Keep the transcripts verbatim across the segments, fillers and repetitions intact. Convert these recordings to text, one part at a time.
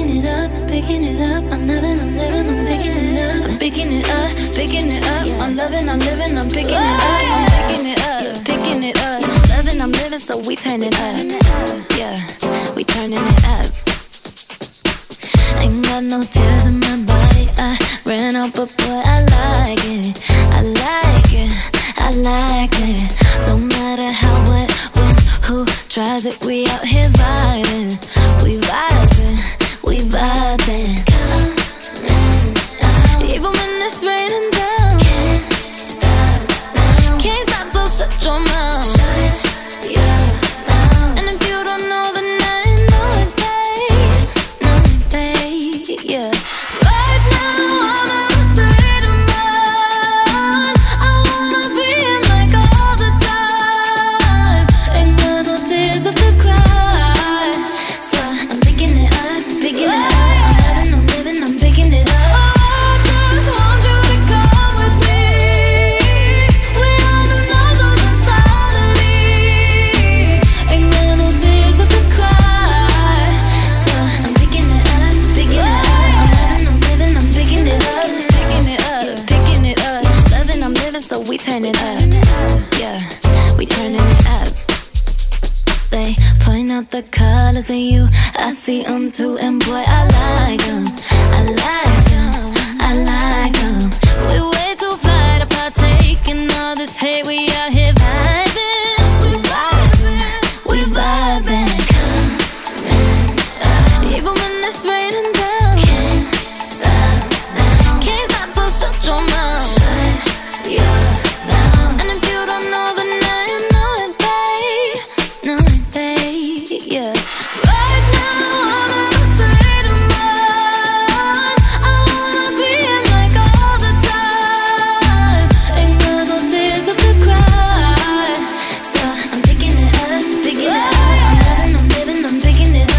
picking it up, picking it up. I'm loving, I'm living, I'm picking it up. I'm picking it up, picking it up. I'm loving, I'm living, I'm picking it up. I'm picking it up, picking it up. Loving, I'm living, so we turn it up. Yeah, we turning it up. Ain't got no tears in my body. I ran out, but boy, I like it. I like it, I like it. Don't matter how, what, when, who tries it. We out here vibing, we vibing, we vibing. Even when it's raining down, can't stop now. Can't stop, so shut your mouth. Shut your mouth. And if you don't know, then I know it, babe. Know it, babe, yeah. Right now, I'm in a state of mind. I wanna be in like all the time. Ain't got no tears left to cry. So I'm picking it up, picking it up. I'm loving, I'm living, I'm picking it up. So we turn it up, yeah, we turning it up. They point out the colors in you, I see them too, and boy, I like them, I like them, I like them. We way too fly to partake in all this hate, we out here vibing, we vibing, we vibing. Even when it's raining down, can't stop now. Can't stop, so shut your mouth. Shut your mouth. And if you don't know, then I know it, babe. Know it, babe, yeah. Right now, I'm in a state of mind. I wanna be in like all the time. Ain't got no tears left to cry. So I'm picking it up, picking it up. I'm loving, I'm living, I'm picking it up.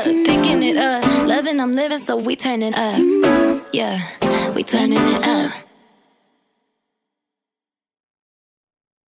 I'm living, so we turn it up. Yeah, we turning it up.